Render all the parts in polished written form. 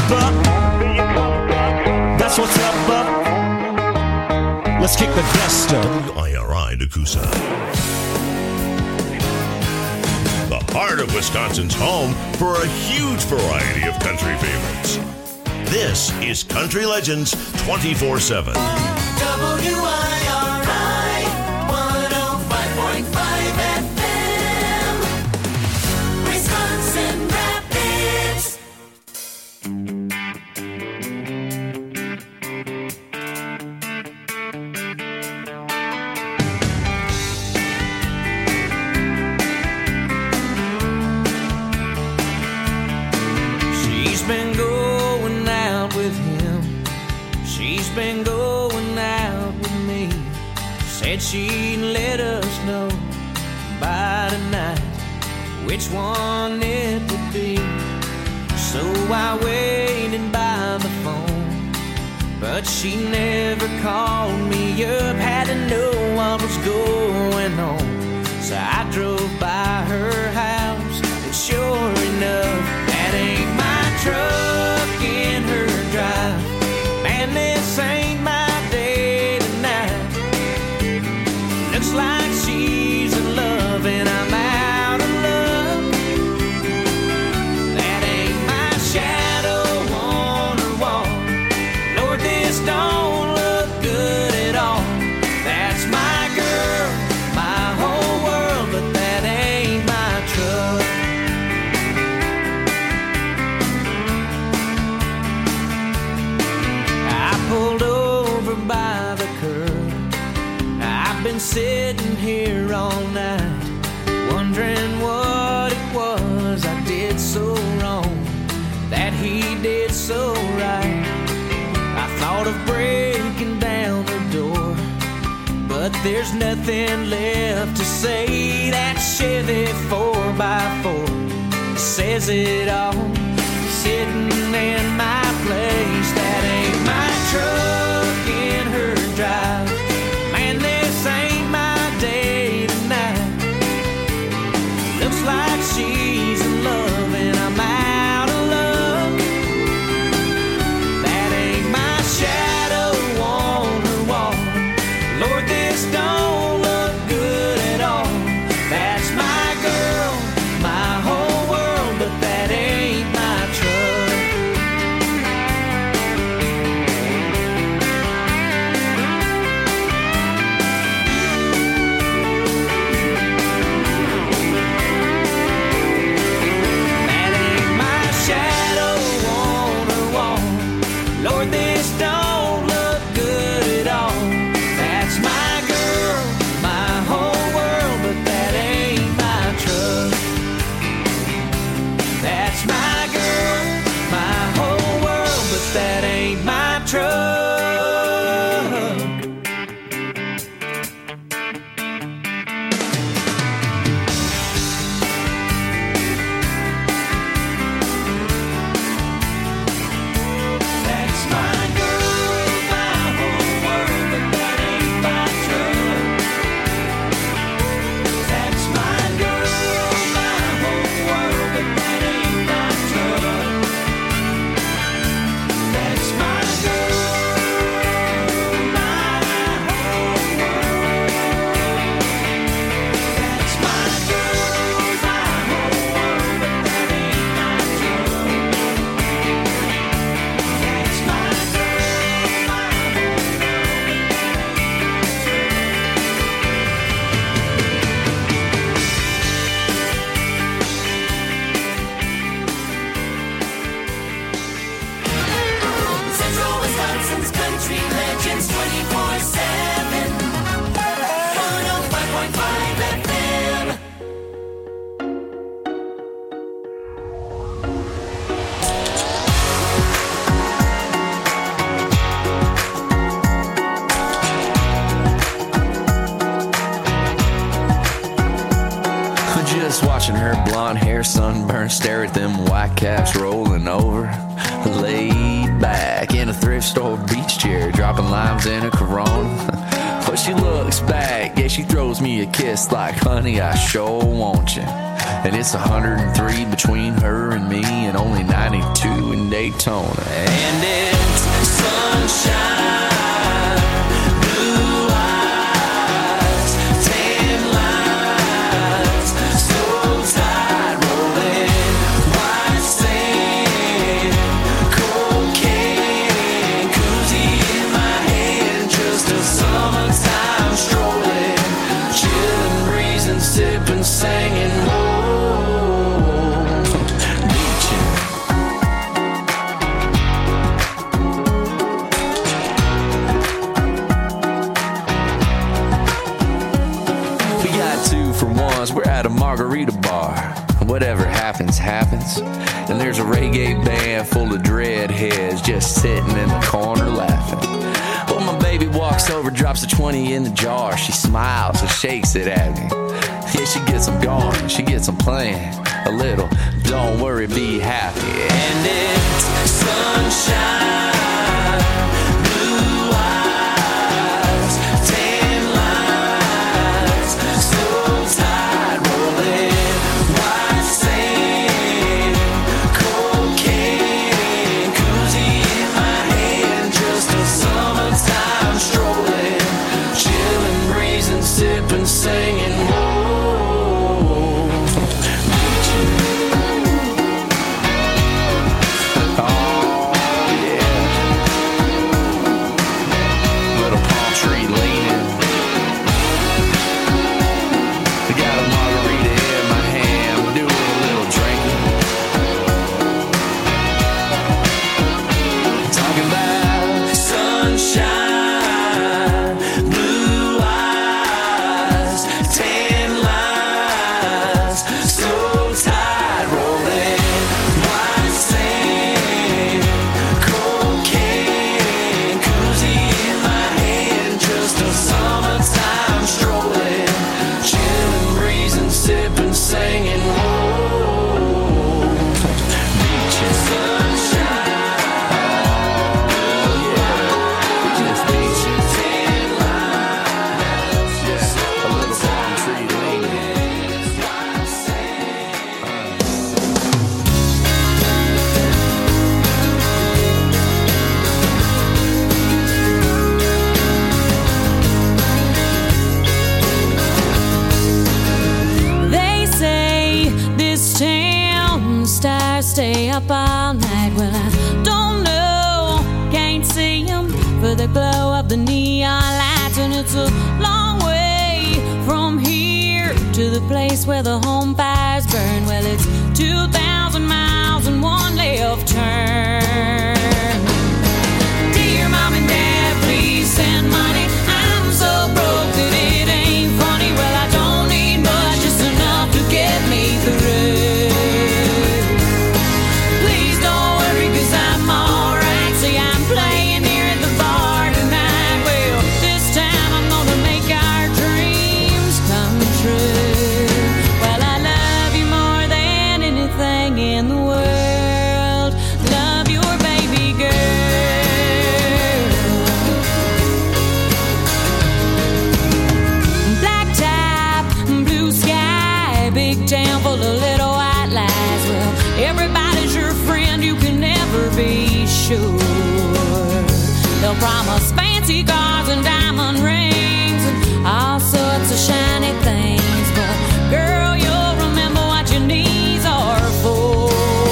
buck? That's what's up, buck. Let's kick the dust up. WIRI Nakusa. The heart of Wisconsin's home for a huge variety of country favorites. This is Country Legends 24/7. WIRI 105.5 FM, Wisconsin Rapids. She's been going out with him. She's been going out with me. Said she'd let us know by tonight which one it would be. So I waited by the phone, but she never called me up. Had to know what was going on, so I drove by her house, and sure enough, that ain't my truck in her drive. Man, this ain't my day tonight. Looks like she's in love and I'm out of luck. That ain't my shadow on her wall. Lord, this don't look good at all. That's my girl, my whole world, but that ain't my truck. I pulled over by the curb. I've been sitting here all night, wondering what it was I did so wrong, that he did so right. I thought of breaking down the door, but there's nothing left to say. That Chevy 4x4 says it all, sitting in my place. That ain't my truck in her drive. Man, this ain't my day tonight. Looks like she's in love and I'm out of luck. That ain't my shadow on her wall. Lord, this don't look good at all. That's my girl, my whole world, but that ain't my truck. That ain't my shadow on her wall. Lord, this don't look good at all. That's my girl, my whole world, but that ain't my truck. That's my girl, my whole world, but that ain't my truck. That's my girl, my whole world, but that ain't my truck. That's my girl, my whole world, but that ain't my truck. That's my girl, my whole world. That's my girl, my whole world, but that ain't my truck. That's my girl, my whole Central Wisconsin's Country Legends 24/7, 105.5 FM. Just watching her blonde hair sunburn, stare at them white caps rolling over. Laid back in a thrift store beach chair, dropping limes in a Corona. But she looks back, yeah, she throws me a kiss like, honey, I sure want you. And it's 103 between her and me, and only 92 in Daytona. And it's sunshine, blue eyes, tan lines, so tight rolling, white sand, cocaine, koozie in my hand, just a summertime strolling, chilling, breezing, sipping, singing, we're at a margarita bar. Whatever happens, happens. And there's a reggae band full of dreadheads just sitting in the corner laughing. Well, my baby walks over, drops a 20 in the jar. She smiles and shakes it at me. Yeah, she gets them going, she gets them playing a little. Don't worry, be happy. And it's sunshine, blue eyes, tan lines, so tight rolling, white sand, cocaine, koozie in my hand, just a summertime strolling, chilling, breezing, sipping, singing, whoa. Stay up all night. Well, I don't know, can't see them for the glow of the neon lights. And it's a long way from here to the place where the home fires burn. Well, it's 2,000 miles and one left turn. Dear Mom and Dad, please send money. I'm so broke that it ain't funny. Well, I don't need much, just enough to get me through. They'll promise fancy cars and diamond rings and all sorts of shiny things, but girl, you'll remember what your knees are for.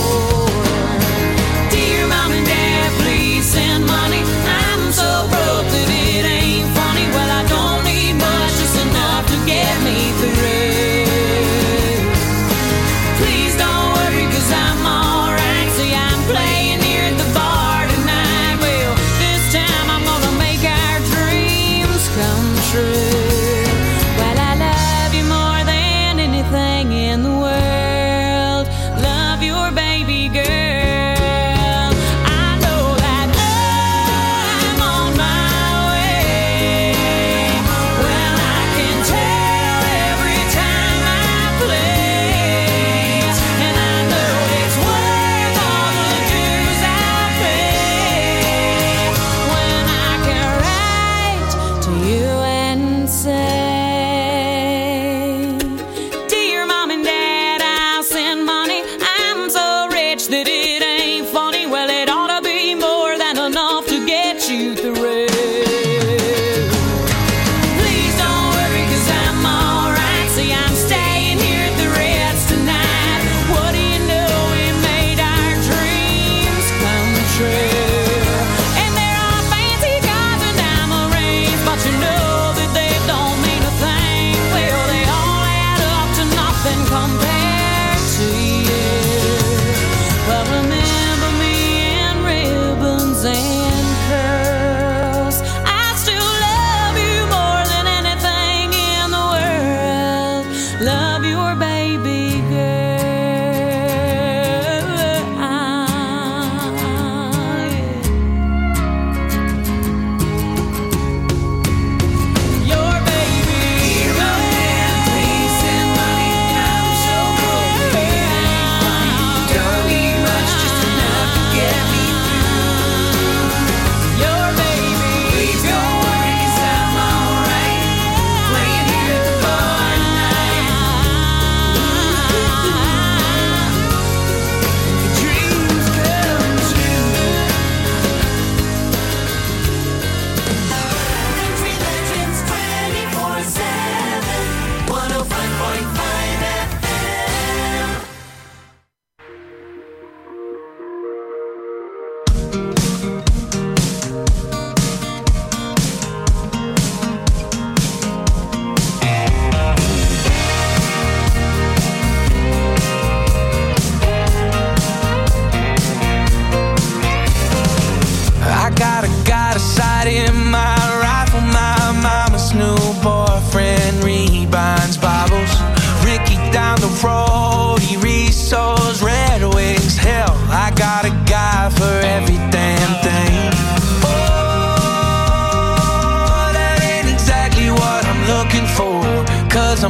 Dear Mom and Dad, please send money. I'm so broke that it ain't funny. Well, I don't need much, just enough to get me through. Please don't worry, 'cause I'm alright. See, I'm playing here at the bar tonight. Well, this time I'm gonna make our dreams come true. Well, I love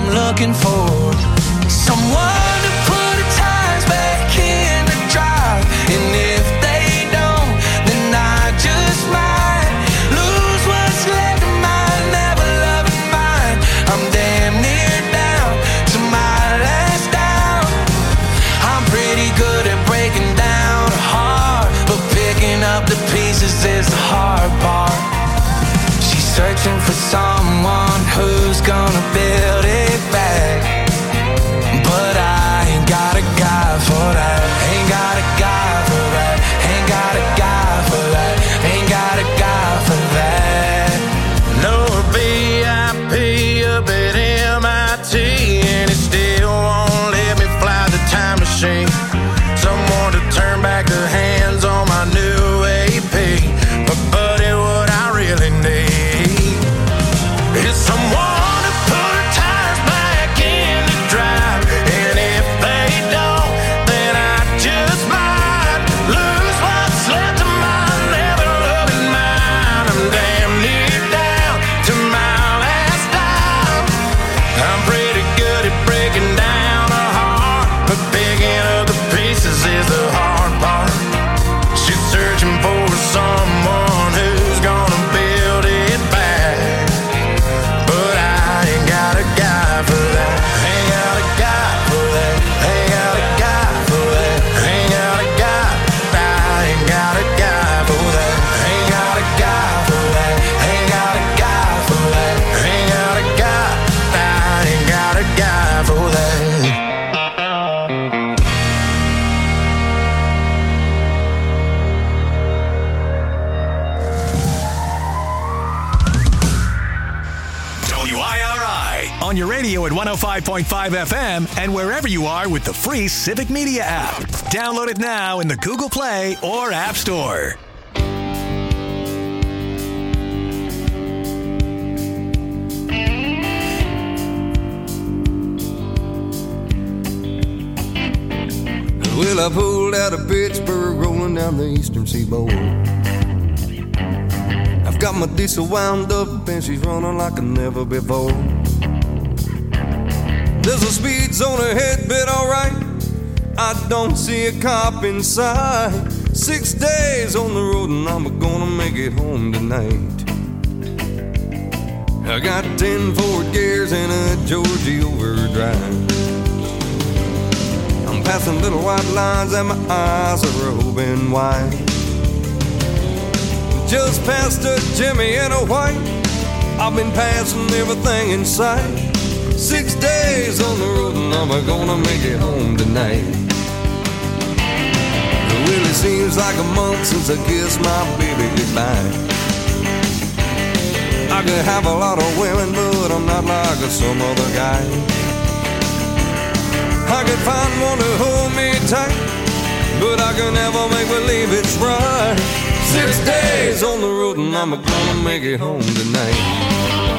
I'm looking for someone to put the tires back in the drive. And if they don't, then I just might lose what's left of my never loving mind. I'm damn near down to my last down. I'm pretty good at breaking down a heart, but picking up the pieces is the hard part. She's searching for someone who's gonna build it back, but I ain't got a guy for that. Ain't got a guy for that. Ain't got a guy for that. Ain't got a guy for that. No BIP up at MIT, and it still won't let me fly the time machine. Someone to turn back the hands on my new AP. But buddy, what I really need is someone to put tires back in the drive. And if they don't, then I just might lose what's left of my never loving mind. I'm damn near down to my last dime. I'm pretty good at breaking down a heart, but picking up the pieces is the hard part. She's searching for someone who's gonna build it back, but I ain't got a guy for that. Ain't got a guy for that. Ain't got a guy for that. Ain't got a guy. I ain't got a guy for that. Ain't got a guy for that. Ain't got a guy for that. Ain't got a guy. I ain't got a guy for that. WIRI on your radio at 105.5 FM and wherever you are with the free Civic Media app. Download it now in the Google Play or App Store. Well, I pulled out of Pittsburgh, rolling down the eastern seaboard. I've got my diesel wound up and she's running like never before. There's a speed zone ahead, but alright, I don't see a cop in sight. 6 days on the road and I'm gonna make it home tonight. I got 10 forward gears and a Georgia overdrive. I'm passing little white lines and my eyes are open wide. Just past a Jimmy and a white, I've been passing everything in sight. 6 days on the road and I'm gonna make it home tonight. Well, it seems like a month since I kissed my baby goodbye. I could have a lot of women, but I'm not like some other guy. I could find one to hold me tight, but I can never make believe it's right. 6 days on the road and I'm gonna make it home tonight.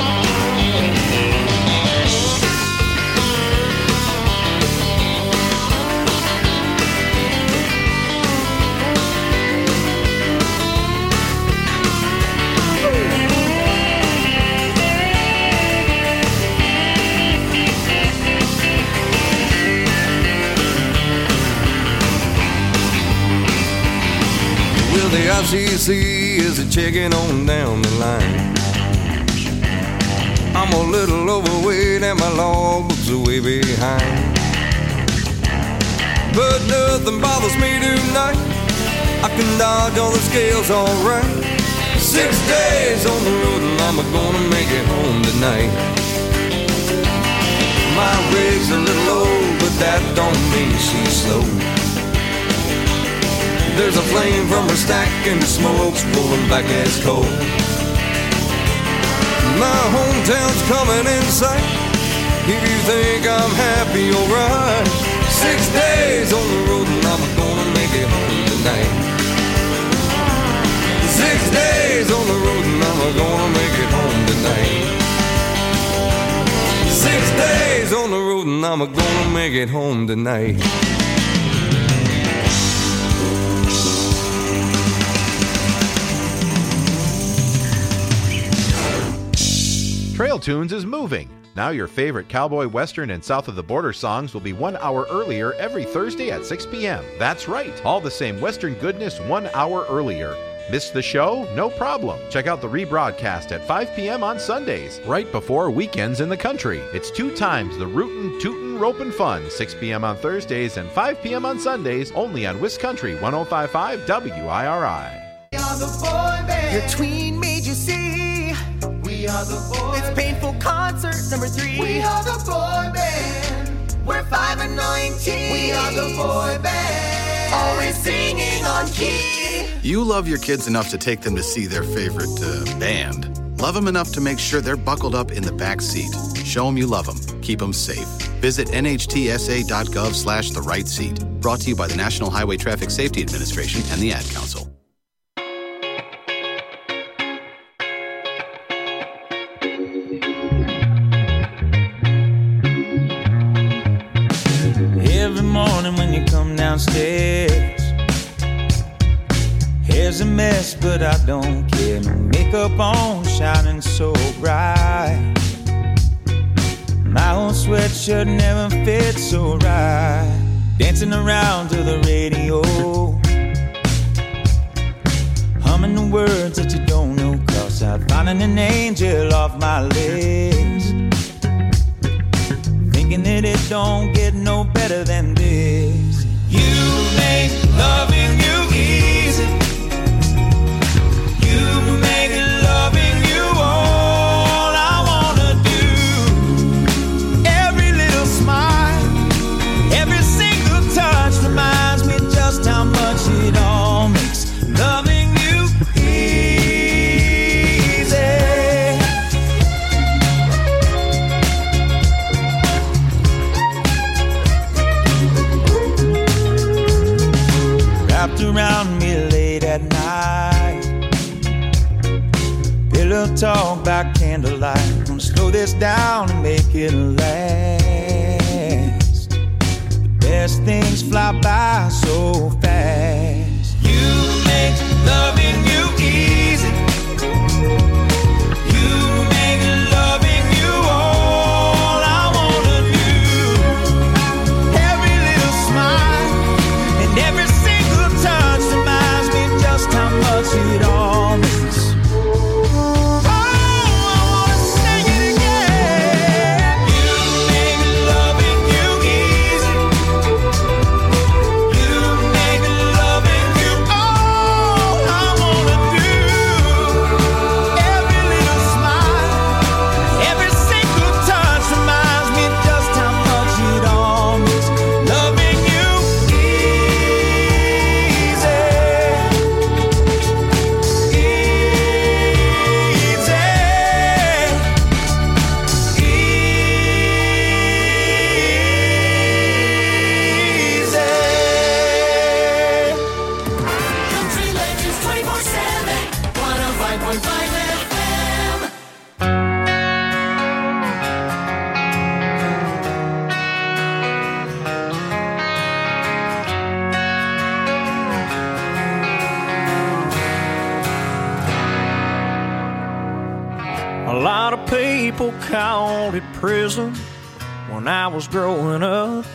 The ICC is a checking on down the line. I'm a little overweight and my logbook's way behind, but nothing bothers me tonight. I can dodge all the scales alright. 6 days on the road and I'm gonna make it home tonight. My rig's a little old, but that don't mean she's slow. There's a flame from her stack and the smoke's pulling back as coal. My hometown's coming in sight. If you think I'm happy, alright. 6 days on the road and I'm gonna make it home tonight. 6 days on the road and I'm gonna make it home tonight. 6 days on the road and I'm gonna make it home tonight. Trail Tunes is moving. Now your favorite cowboy, western, and south of the border songs will be 1 hour earlier every Thursday at 6 p.m. That's right, all the same western goodness 1 hour earlier. Missed the show? No problem. Check out the rebroadcast at 5 p.m. on Sundays, right before weekends in the country. It's 2 times the rootin', tootin', ropin' fun, 6 p.m. on Thursdays and 5 p.m. on Sundays, only on Wiscountry 105.5 WIRI. We are the boy band. Your tween made you see. We are the boy band. It's Painful Concert number 3. We are the boy band. We're 5 and 19. We are the boy band. Always singing on key. You love your kids enough to take them to see their favorite band. Love them enough to make sure they're buckled up in the back seat. Show them you love them. Keep them safe. Visit nhtsa.gov/the right seat. Brought to you by the National Highway Traffic Safety Administration and the Ad Council. Every morning when you come downstairs, hair's a mess, but I don't care. No makeup on, shining so bright. My old sweatshirt never fit so right. Dancing around to the radio, humming the words that you don't know, 'cause I'm finding an angel off my list. Thinking that it don't get no better than this. You make loving you easy. You make loving you all I wanna do. Every little smile, every single touch reminds me just how much it all makes loving you easy. Wrapped around me late at night, pillow talk by candlelight. Gonna slow this down and make it last. The best things fly by so fast. You make loving you easy. You make loving you all I wanna do. Every little smile and every single touch reminds me just how much it all means. Oh, I wanna sing it again. You make loving you easy. You make loving you all I wanna do. Every little smile, every single touch reminds me just how much it all means. Loving you easy. Country Legends 24/7. 105.5 FM. A lot of people called it prison when I was growing up,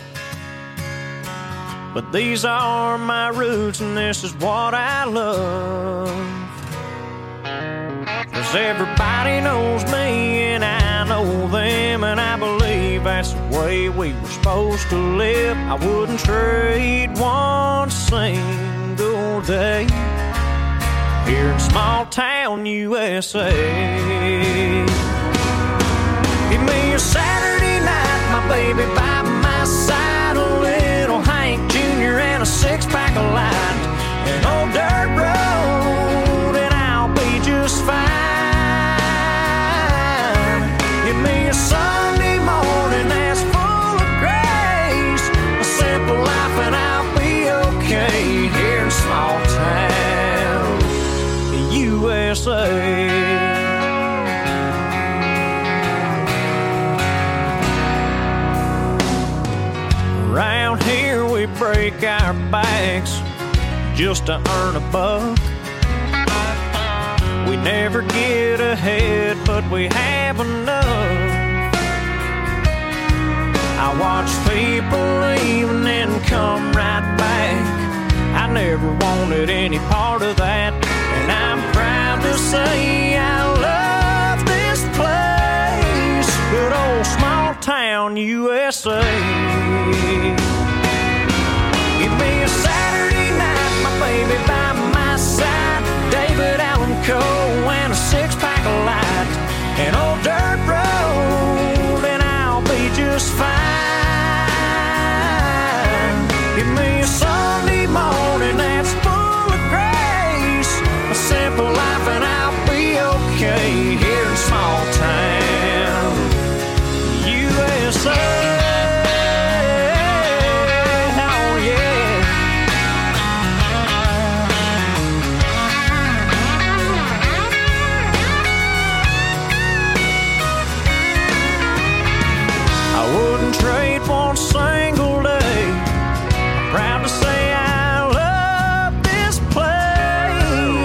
but these are my roots and this is what I love. 'Cause everybody knows me and I know them, and I believe that's the way we were supposed to live. I wouldn't trade one single day here in small town USA. Give me a Saturday night, my baby by my side, a little Hank Jr. and a 6-pack of light, an old dirt road, and I'll be just fine. Give me a Sunday morning that's full of grace, a simple life, and I'll be okay here in small town USA. Around here we break our backs just to earn a buck. We never get ahead, but we have enough. I watch people leave and then come right back. I never wanted any part of that, and I'm proud to say I love this place, good old small town USA. Give me a Saturday night, my baby by my side, David Allan Coe and a six-pack of light, an old dirt road, and I'll be just fine. Give me a Sunday morning that's full of grace, a simple life, and I'll be okay here in small town USA. Trade one single day. I'm proud to say I love this place.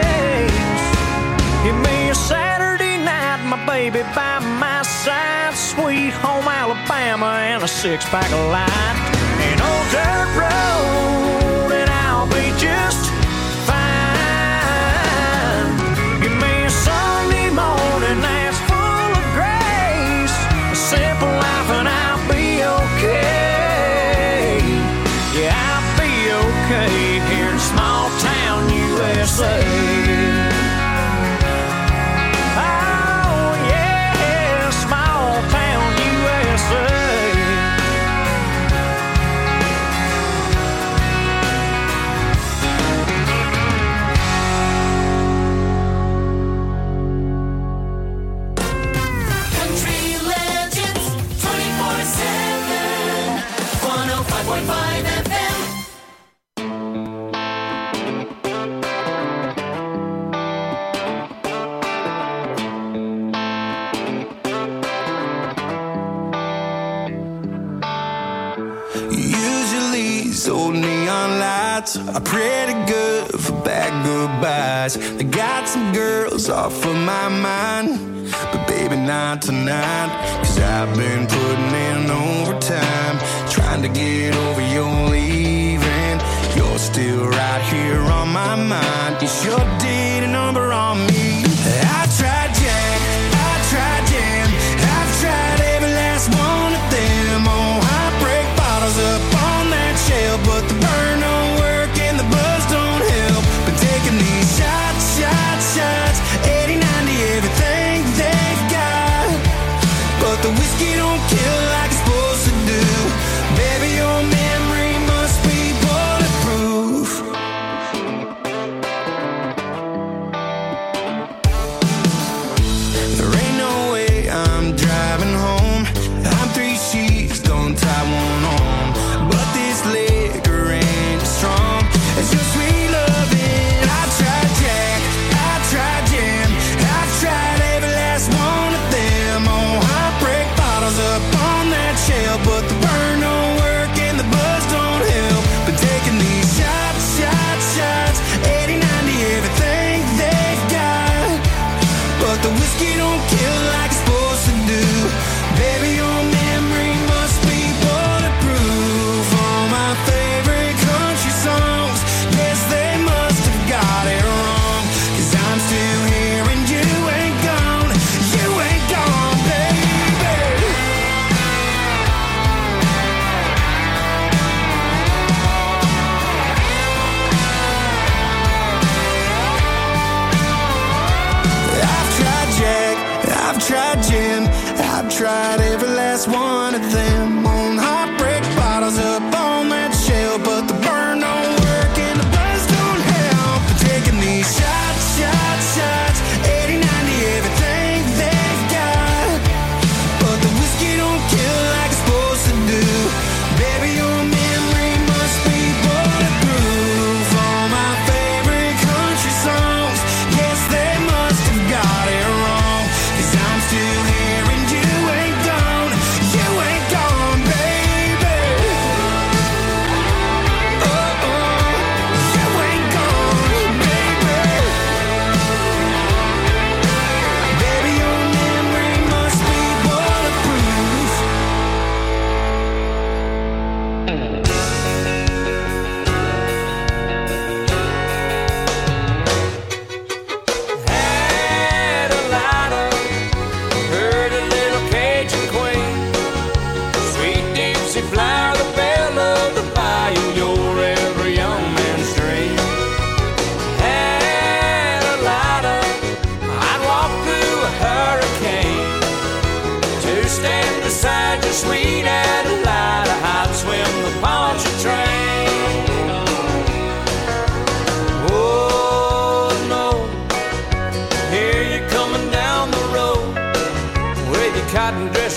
Give me a Saturday night, my baby by my side, sweet home Alabama and a six-pack of light, an old dirt road, and I'll be just fine. Give me a Sunday morning that's full of grace, a simple life, and I'll be okay. Yeah, I'll be okay here in small town USA. Oh yeah, small town USA. Country Legends 24/7, 105.5 FM. Usually these old neon lights are pretty good for bad goodbyes. I got some girls off of my mind, but baby not tonight. 'Cause I've been putting in overtime, trying to get over your leaving. You're still right here on my mind. You sure did a number on me. I tried Jack, I tried Jam, I've tried every last one of them. Oh, heartbreak bottles up on that shelf, but the burn don't work and the buzz don't help. Been taking these shots, shots, shots, 80-90 everything they've got, but the whiskey don't kill like it's supposed to do. Baby, your memory must be bulletproof. There ain't no way I'm driving home. I'm 3 sheets, don't tie one on, but this liquor ain't strong. It's your sweet loving. I tried Jack, I tried Jam, I've tried every last one of them. Oh, heartbreak bottles up on that shelf, but the burn don't work and the buzz don't help. Been taking these shots, shots, shots, 80-90 everything they've got, but the whiskey don't kill like it's supposed to do. Baby, your memory must be bulletproof. All my favorite country songs, yes, they must have got it wrong. 'Cause I'm still here and you ain't gone, baby. I've tried Jack, I've tried Jim, I've tried every last one of them. On heartbreak bottles up on that shelf, but the burn don't work and the buzz don't help. But taking these shots, shots, shots, 80-90 everything they've got, but the whiskey don't kill like it's supposed to do. Baby, your memory must be bulletproof. All my favorite country songs, yes, they must have got it wrong. 'Cause I'm still here and you ain't gone,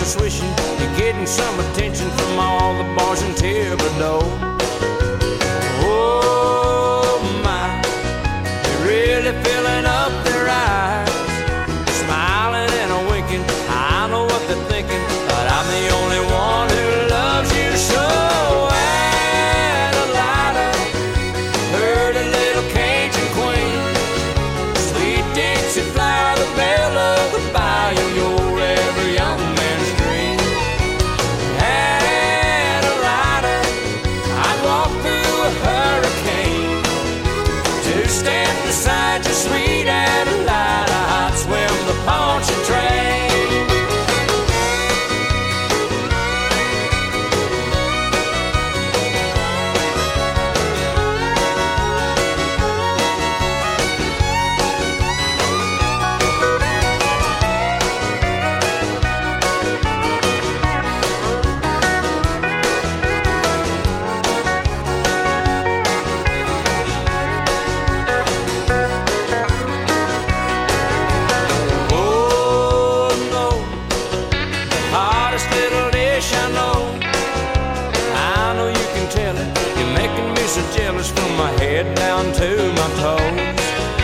just wishing you're getting some attention from all the boys in Thibodeau. Oh my, they're really filling up their eyes, smiling and a winking. I know what they're thinking, but I'm the only one who loves you so. Adelina, pretty little Cajun queen, sweet Dixie flower, the belle of the bayou, you're every young man's dream. Adelina, I'd walk through a hurricane to stand beside you, sweet Adelina. I'd swim the Pontchartrain. So jealous from my head down to my toes.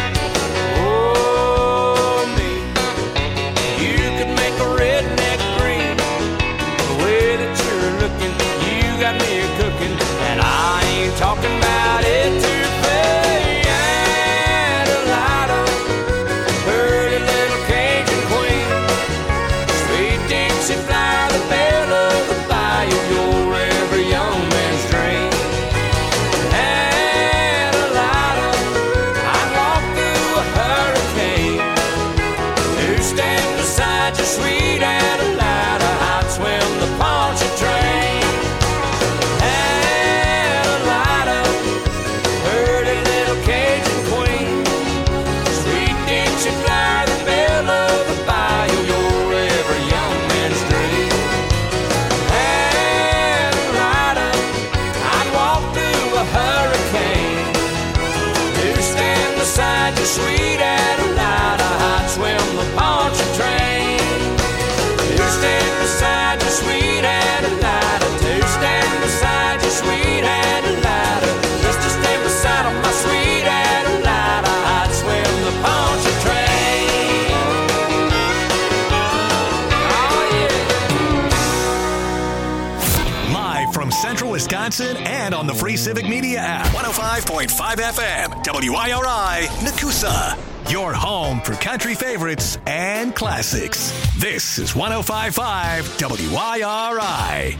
Oh, me, you could make a redneck green. The way that you're looking, you got me cooking, and I ain't talking about it to pay. Adelina, pretty little Cajun queen, sweet Dixie flower, the belle of the bayou, you're every young man's dream. Sweet Adelina, I'd swim the Pontchartrain. Adelina, pretty little Cajun queen, sweet Dixie flower, the belle of the bayou, you're every young man's dream. Adelina, I'd walk through a hurricane to stand beside you, sweet Adelina. I'd swim the Pontchartrain. Stand beside you, sweet Adelina. To stand beside you, sweet Adelina. Just to stand beside of my sweet Adelina. I'd swim the Pontchartrain. Oh, yeah. Live from Central Wisconsin and on the free Civic Media app. 105.5 FM, WIRI, Nakusa. Your home for country favorites and classics. This is 105.5 WIRI.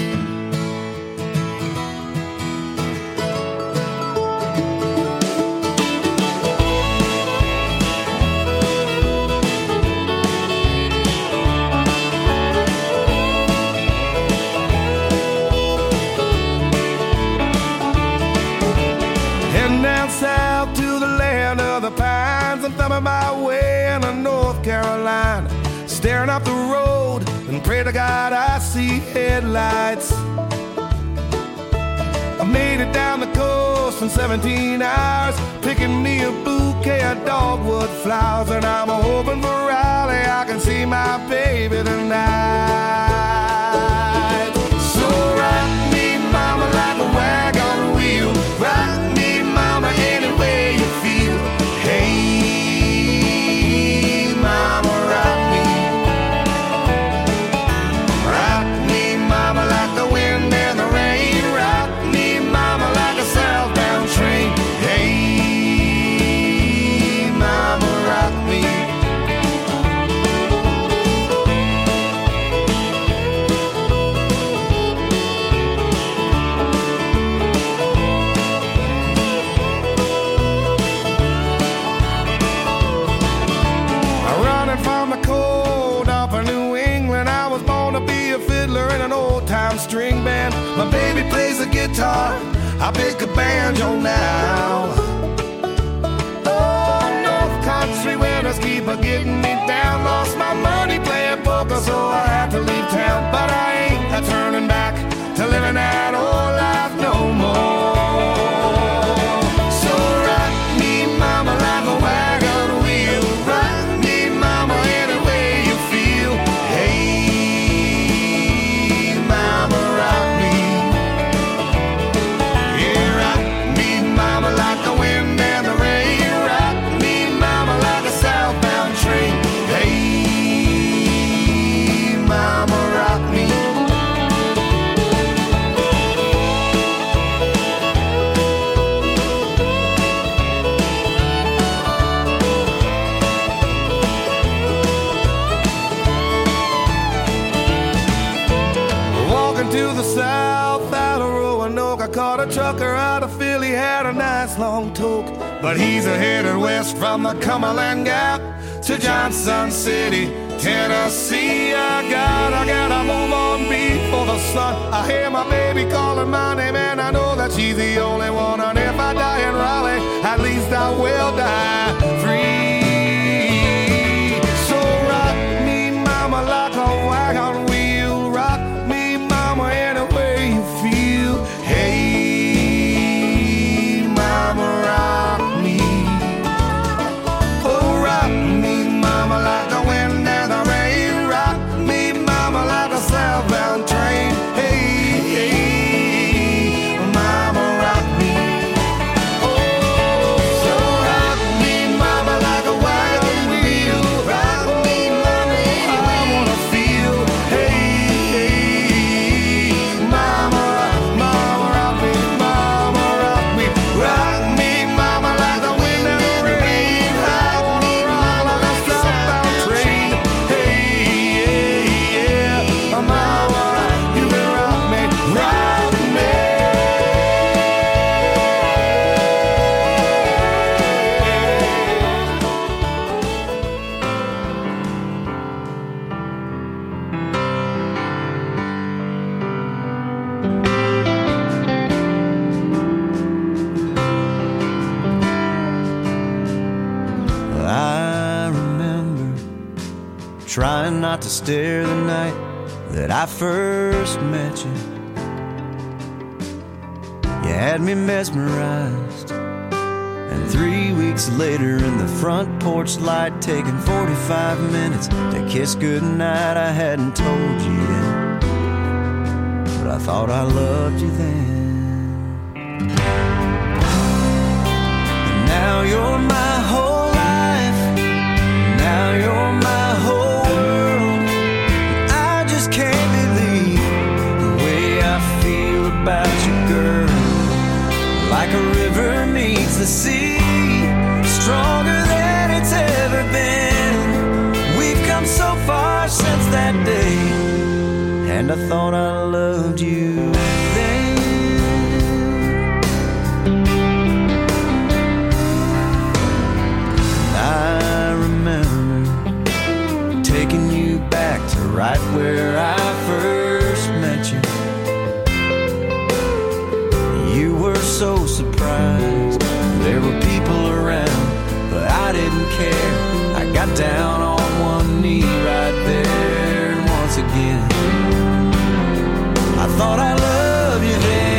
Heading down south to the land of the pines, I'm thumbing my way into North Carolina, staring up the road and pray to God I see headlights. I made it down the coast in 17 hours, picking me a bouquet of dogwood flowers, and I'm hoping for Raleigh I can see my baby tonight. So rock me, mama, like a wagon wheel. Rock me, mama, any way you feel. Hey, mama, rock me. Rock me, mama, like the wind and the rain. Rock me, mama, like a southbound train. Hey, mama, rock me. From the cold off of New England, I was born to be a fiddler in an old-time string band. My baby plays the guitar, I pick a banjo now. Oh, North Country winters keep a getting me down. Lost my money playing poker, so I had to leave town. But I ain't a turning back to living that old life no more. So rock me, mama, like a wagon wheel. Rock me, mama, any way you feel. Hey, a trucker out of Philly, had a nice long toke. But he's a headed west from the Cumberland Gap to Johnson City, Tennessee. I gotta move on before the sun. I hear my baby calling my name, and I know that she's the only one. And if I die in Raleigh, at least I will die free. So rock me, mama, like a wagon wheel. Rock me, mama, any way you feel. Hey, mama, rock me. Oh, rock me, mama, like the wind and the rain. Rock me, mama, like a southbound train. Hey, hey, mama, rock me. Oh, so rock me, mama, like a wagon wheel. Rock me, mama, I wanna feel. Hey, hey, mama, rock me, mama, rock me. Rock me, mama, like the wind and the rain. I wanna ride like a southbound train. Hey, yeah, mama, you can rock me, rock me. I remember trying not to stare the night that I first met you. You had me mesmerized, and 3 weeks later in the front porch light, taking 45 minutes to kiss goodnight. I hadn't told you yet, but I thought I loved you then. And now you're my whole life. Now you're my whole world. I just can't believe the way I feel about you, girl. Like a river meets the sea, stronger than it's ever been. We've come so far since that day, and I thought I loved you then. I remember taking you back to right where I first met you. You were so surprised there were people around, but I didn't care. I got down on one knee right there, and once again I thought I loved you then.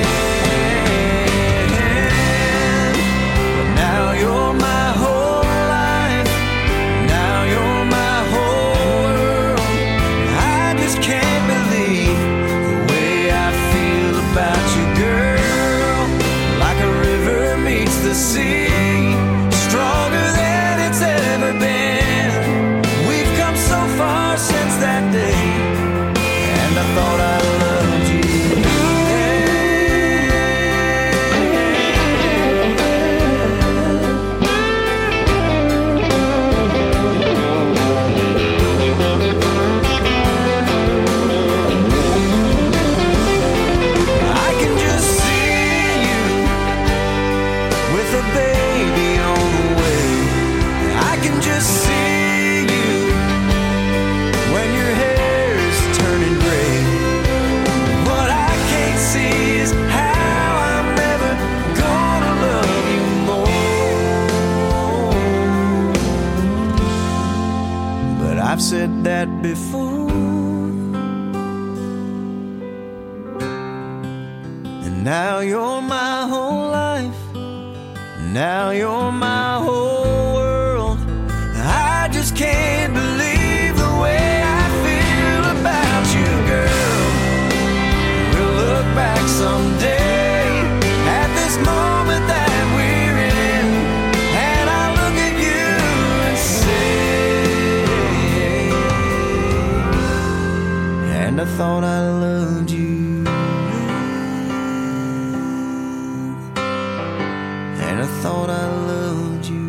But now you're my whole life. Now you're my whole world. I just can't believe the way I feel about you, girl. Like a river meets the sea, stronger than it's ever been. We've come so far since that day, and I thought I loved you I can just see you with a baby on the way. I can just see you when your hair is turning gray. What I can't see is how I'm never gonna love you more. But I've said that before, and now you're my whole life. Now you're my whole world. I just can't believe the way I feel about you, girl. We'll look back someday at this moment that we're in, and I'll look at you and say, and I thought I loved you. And I thought I loved you.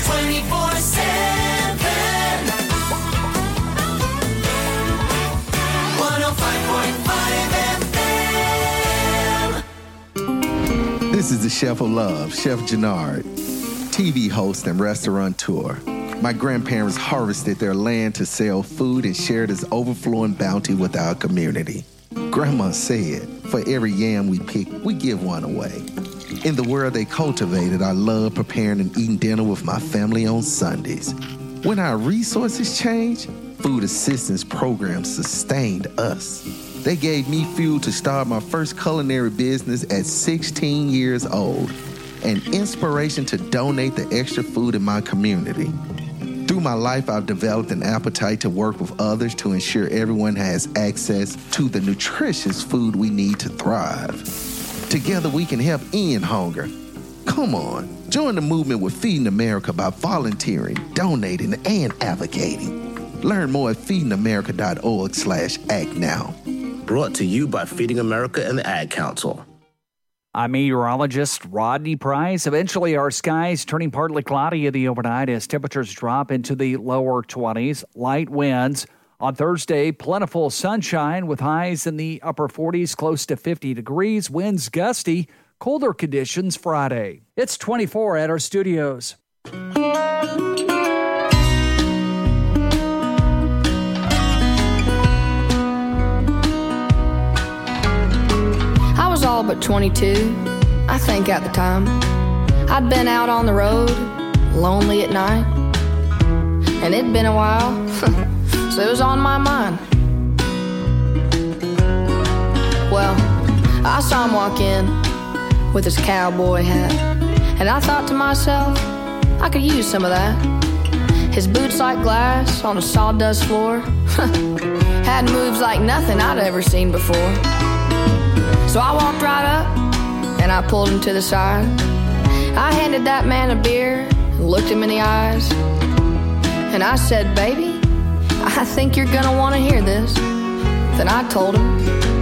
24/7. 105.5 FM. This is the Chef of Love, Chef Jannard, TV host and restaurateur. My grandparents harvested their land to sell food and share this overflowing bounty with our community. Grandma said, for every yam we pick, we give one away. In the world they cultivated, I love preparing and eating dinner with my family on Sundays. When our resources changed, food assistance programs sustained us. They gave me fuel to start my first culinary business at 16 years old, and inspiration to donate the extra food in my community. Through my life, I've developed an appetite to work with others to ensure everyone has access to the nutritious food we need to thrive. Together, we can help end hunger. Come on, join the movement with Feeding America by volunteering, donating, and advocating. Learn more at feedingamerica.org/act now. Brought to you by Feeding America and the Ad Council. I'm meteorologist Rodney Price. Eventually, our skies turning partly cloudy in the overnight as temperatures drop into the lower 20s. Light winds. On Thursday, plentiful sunshine with highs in the upper 40s, close to 50 degrees. Winds gusty. Colder conditions Friday. It's 24 at our studios. I was all but 22, I think at the time. I'd been out on the road, lonely at night. And it'd been a while, so it was on my mind. Well, I saw him walk in with his cowboy hat, and I thought to myself, I could use some of that. His boots like glass on a sawdust floor had moves like nothing I'd ever seen before. So I walked right up, and I pulled him to the side. I handed that man a beer, and looked him in the eyes. And I said, baby, I think you're gonna wanna hear this. Then I told him,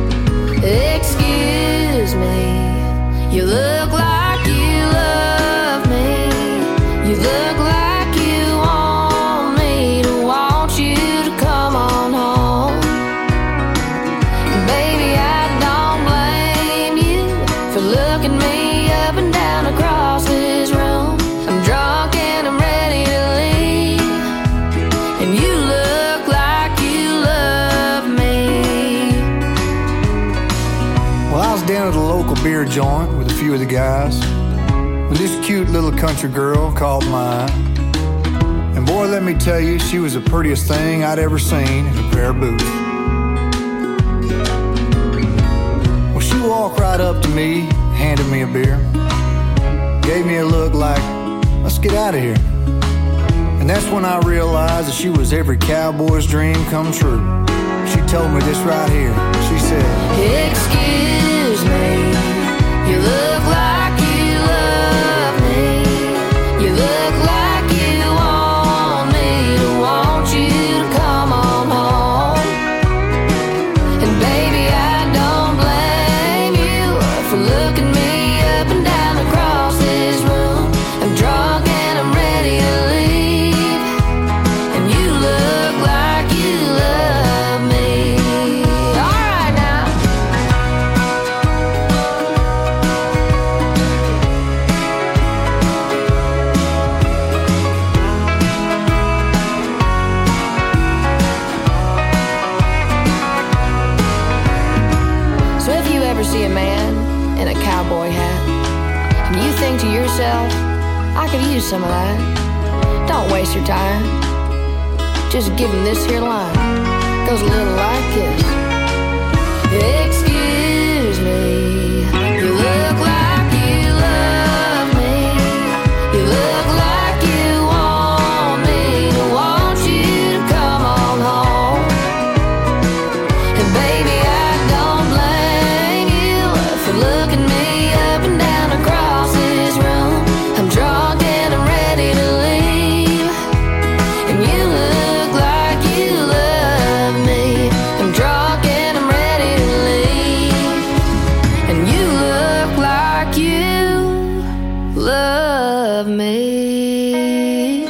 excuse me, you look like you love me. You look like you want me to want you to come on home. Baby, I don't blame you for looking me up and down across this room. I'm drunk and I'm ready to leave, and you look like you love me. Well, I was down at a local beer joint with a few of the guys when this cute little country girl caught my eye. And boy, let me tell you, she was the prettiest thing I'd ever seen in a pair of boots. Well, she walked right up to me, handed me a beer, gave me a look like, let's get out of here. And that's when I realized that she was every cowboy's dream come true. She told me this right here. She said, excuse me, you look like you love me. You look like you want me to want you to come on home. And baby, I don't blame you for looking me up and down across this room. I'm drunk and I'm ready to leave, and you look like you love me. All right now. So if you ever see a man in a cowboy hat, and you think to yourself, I could use some of that, don't waste your time. Just give him this here line. Goes a little like this. Excuse me, you look like you love me. You look like you want me to want you to come on home. And baby, I don't blame you for looking me up and down across this room. I'm drunk and I'm ready to leave, and you look like you love me. I'm drunk and I'm ready to leave, and you look like you love me.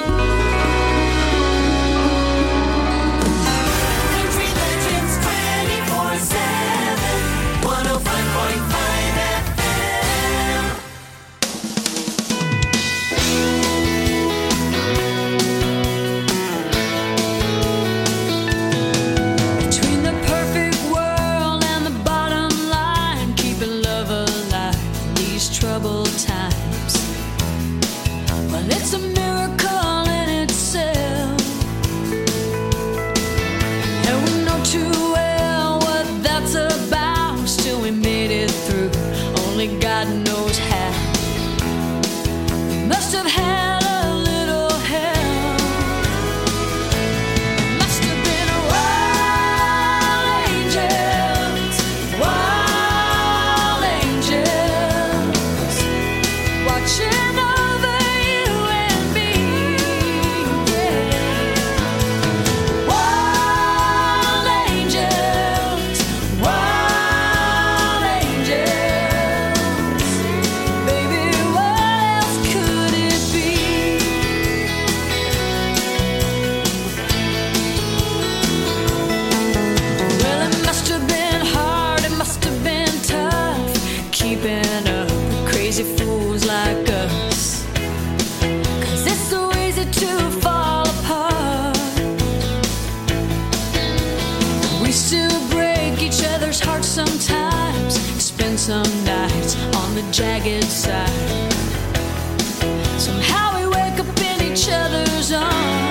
jagged side. Somehow we wake up in each other's arms.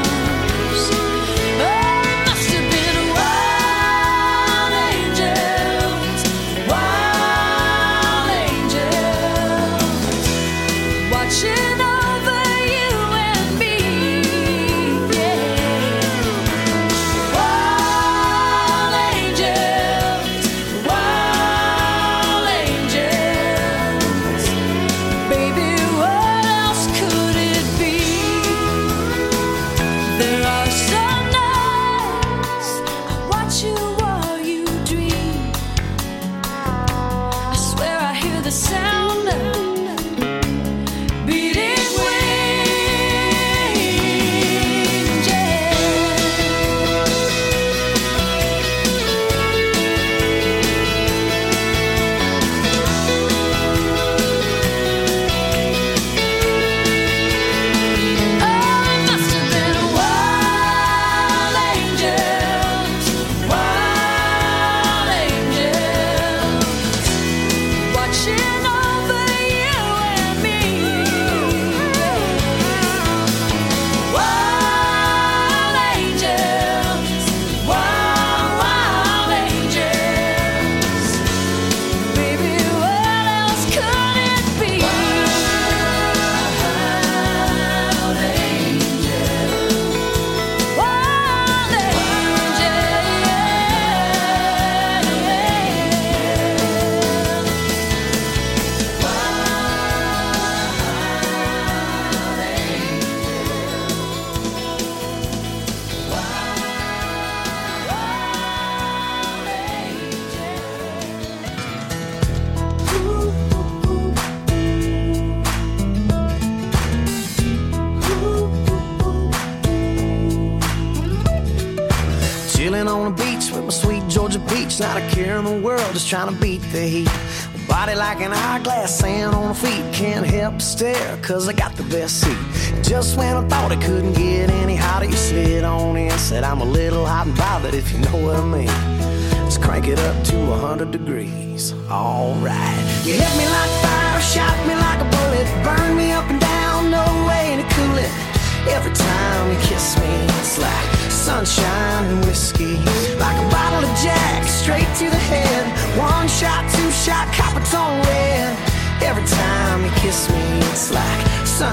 Not a care in the world, just trying to beat the heat. Body like an hourglass, sand on the feet. Can't help but stare, cause I got the best seat. Just when I thought it couldn't get any hotter, you slid on in, said I'm a little hot and bothered, if you know what I mean. Let's crank it up to 100 degrees. Alright. You hit me like fire, shot me like a bullet, burn me up and down, no way to cool it. Every time you kiss me, it's like sunshine and whiskey. Like a bottle of Jack, straight to the head. One shot, two shot, Coppertone red. Every time you kiss me, it's like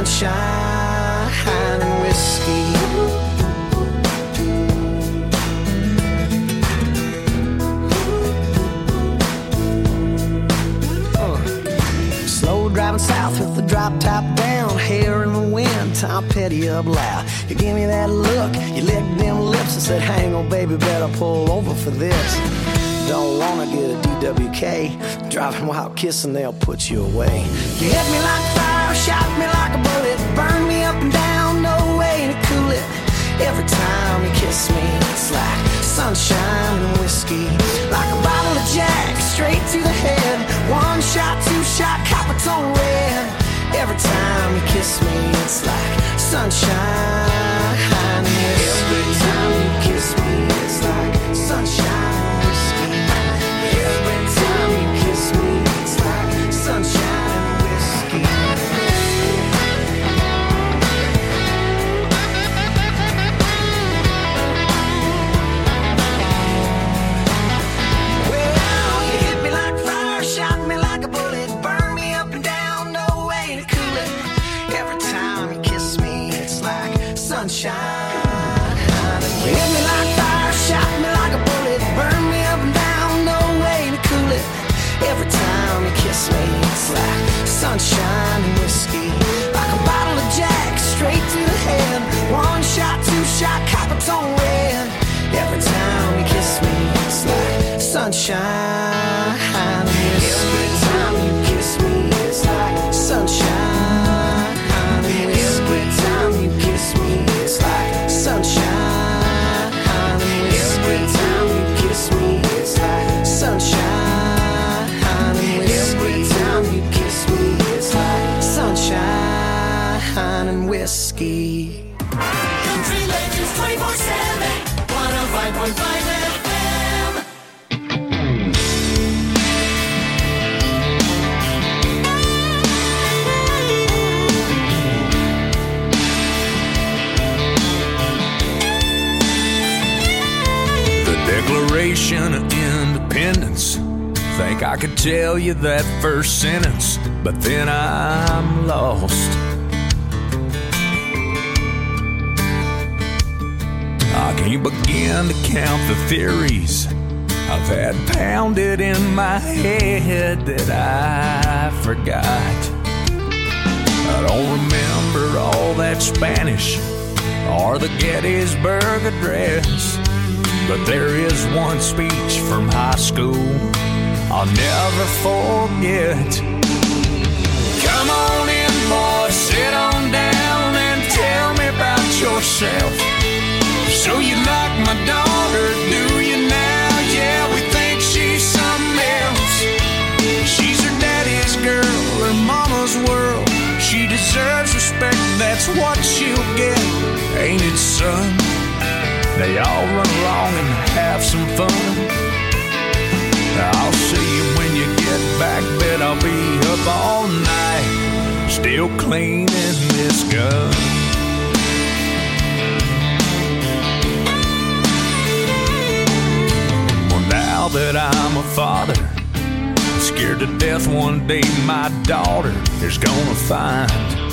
sunshine and whiskey. Slow driving south with the drop top down, hair in the wind, Tom Petty up loud. You give me that look, you licked them lips and said, hang on baby, better pull over for this. Don't wanna get a DWK, driving while kissing, they'll put you away. You hit me like fire, shot me like a bullet, burn me up and down, no way to cool it. Every time you kiss me, it's like sunshine and whiskey. Like a bottle of Jack, straight to the head. One shot, two shot, Coppertone red. Every time you kiss me, it's like sunshine and whiskey. Every time you kiss me, it's like sunshine and whiskey. Every time you kiss me, it's like sunshine and whiskey. Sunshine. You hit me like fire, shot me like a bullet, burn me up and down, no way to cool it. Every time you kiss me, it's like sunshine and whiskey. Like a bottle of Jack, straight to the head. One shot, two shot, Coppertone red. Every time you kiss me, it's like sunshine and whiskey. Every time you kiss me, it's like sunshine and whiskey. Every time you kiss me, it's like sunshine and whiskey. Every time you kiss me, it's like sunshine and whiskey. Every time you kiss me, it's like sunshine and whiskey. Country Legends 24/7, 105.5 FM. Declaration of Independence. Think I could tell you that first sentence, but then I'm lost. I can't begin to count the theories I've had pounded in my head that I forgot. I don't remember all that Spanish or the Gettysburg Address, but there is one speech from high school I'll never forget. Come on in, boy, sit on down and tell me about yourself. So you like my daughter, do you now? Yeah, we think she's something else. She's her daddy's girl, her mama's world. She deserves respect, that's what she'll get. Ain't it, son? They all run along and have some fun. I'll see you when you get back, bet I'll be up all night, still cleaning this gun. Well, now that I'm a father, I'm scared to death one day my daughter is gonna find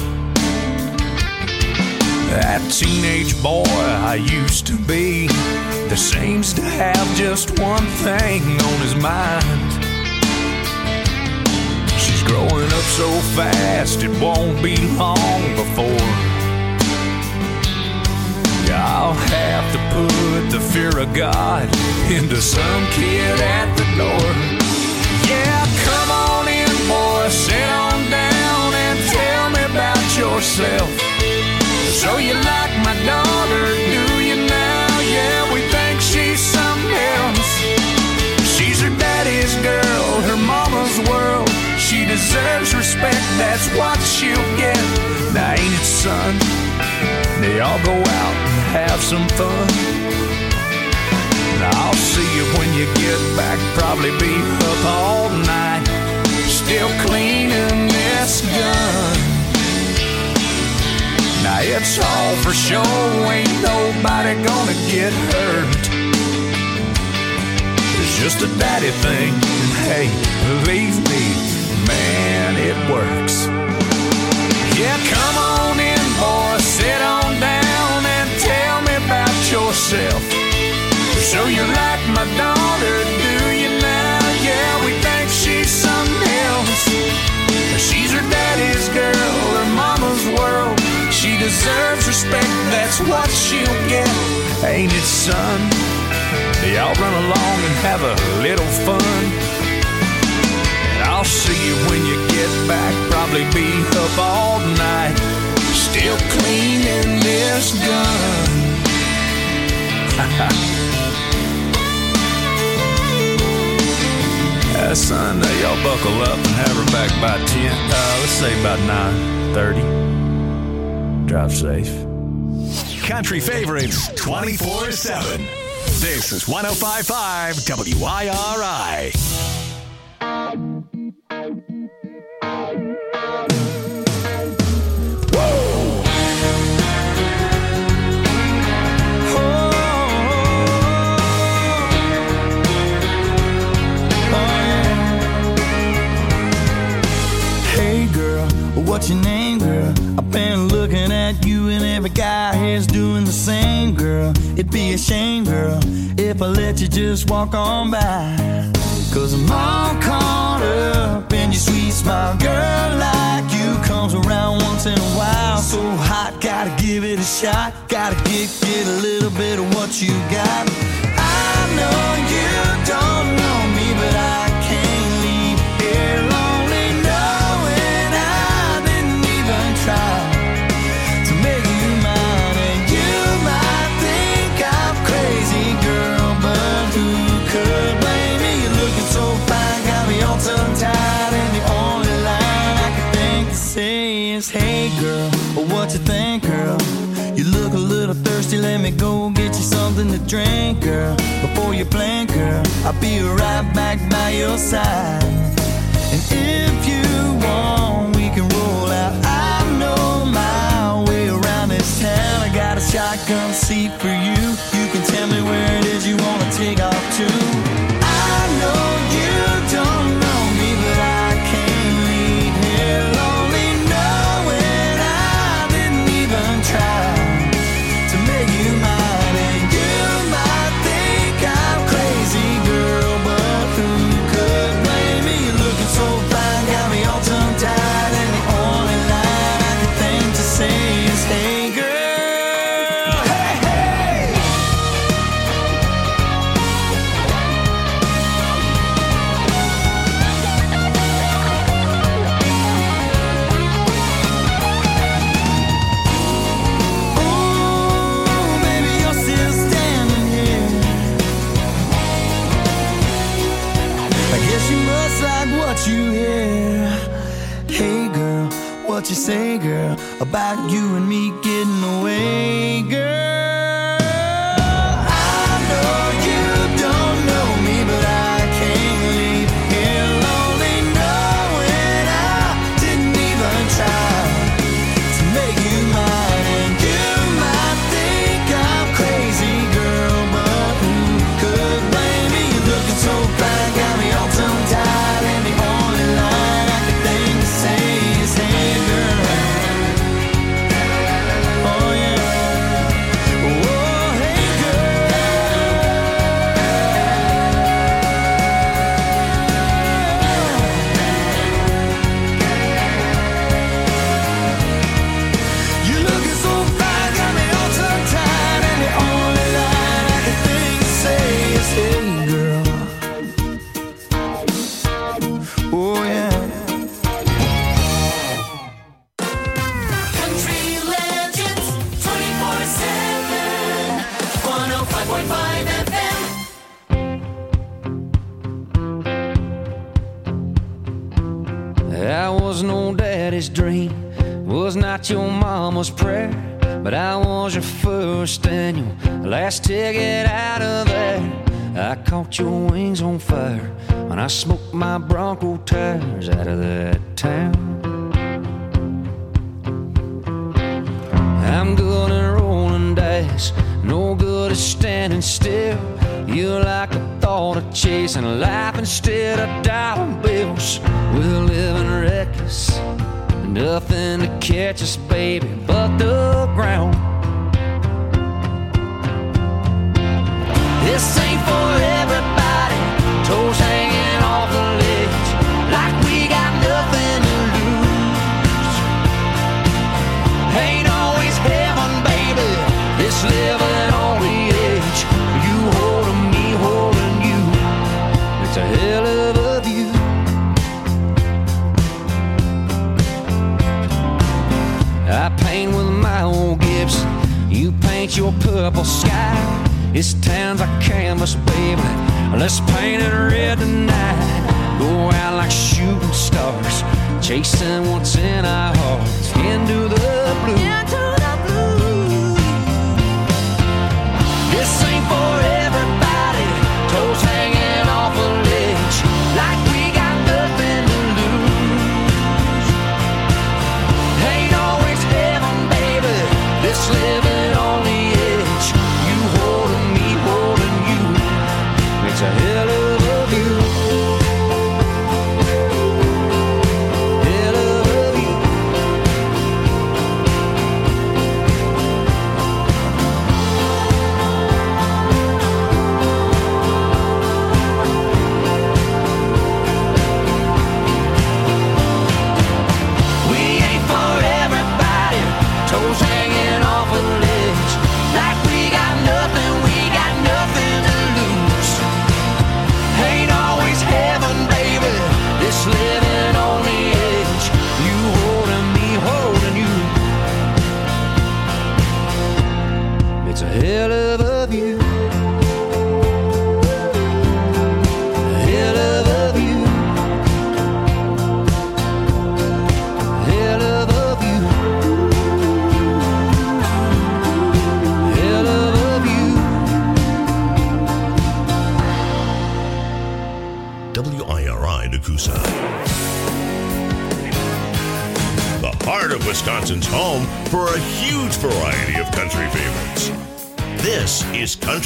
that teenage boy I used to be that seems to have just one thing on his mind. She's growing up so fast it won't be long before I'll have to put the fear of God into some kid at the door. Yeah, come on in, boy, sit on down and tell me about yourself. So you like my daughter, do you now? Yeah, we think she's something else. She's her daddy's girl, her mama's world. She deserves respect, that's what she'll get. Now ain't it, son? They all go out and have some fun. Now I'll see you when you get back, probably be up all night, still cleaning this gun. Now it's all for show, ain't nobody gonna get hurt. It's just a daddy thing, and hey, believe me, man, it works. Yeah, come on in, boy, sit on down and tell me about yourself. So you like my daughter, do you now? Yeah, we think she's something else. She's her daddy's girl, her mama's world. She deserves respect, that's what she'll get. Ain't it, son? Y'all run along and have a little fun. And I'll see you when you get back, probably be up all night, still cleaning this gun. Son, y'all buckle up and have her back by 10. Let's say about 9:30. Drive safe. Country favorites 24/7. This is 105.5 WIRI. What's your name, girl? I've been looking at you and every guy here's doing the same, girl. It'd be a shame, girl, if I let you just walk on by. Cause I'm all caught up in your sweet smile. Girl like you comes around once in a while. So hot, gotta give it a shot. Gotta get a little bit of what you got. I know you don't know me, but I can't leave here lonely knowing I didn't even try to make you mine. And you might think I'm crazy, girl, but who could blame me? You're looking so fine, got me all tongue-tied, and the only line I can think to say is, hey girl, what you think, girl? You look a little thirsty, let me go get you something to drink, girl. Before you blink, girl, I'll be right back by your side. And if you want, we can roll out. I know my way around this town. I got a shotgun seat for you. You can tell me where it is you want to take off to. say, girl, about you and me getting away, girl. I know you don't know me, but I can't leave here lonely, knowing I didn't even try to make you mine. And you might think I'm crazy, girl, but who could blame me? You're looking so fine, got me all tongue-tied, and the only line I can think to say is, hey, girl. Oh, yeah. Oh, hey, you're looking so fine, got me all tongue-tied, and the only line I can think to say is, hey, girl. Oh, yeah. Country Legends 24/7, 105.5 FM. I was no daddy's dream, was not your mama's prayer, but I was your first and your last ticket out of there. I caught your wings on fire when I smoked my Bronco tires out of that town. I'm good at rolling dice, no good at standing still. You like the thought of chasing life instead of dollar bills. We're living reckless, nothing to catch us, baby, but the ground. This ain't for everybody, toes hanging off the ledge, like we got nothing to lose. Ain't always heaven, baby, this living on the edge. You holding me, holding you, it's a hell of a view. I paint with my old Gibson, you paint your purple sky. This town's a canvas, baby, let's paint it red tonight. Go out like shooting stars, chasing what's in our hearts, into the blue. This ain't for everybody, toes hanging off a ledge, like we got nothing to lose. Ain't always heaven, baby, this living on the edge. You holding me, holding you, it's a hell of a view. Hell of a view. We ain't for everybody, toes hanging off a ledge, like we got nothing to lose. Ain't always heaven, baby, this living on the edge. You holding me, holding you, it's a hell of a view. Hell of a view. Hell of a view. Hell of a view. WIRI Nakusa. The heart of Wisconsin's home for a huge variety of country favorites. This is Country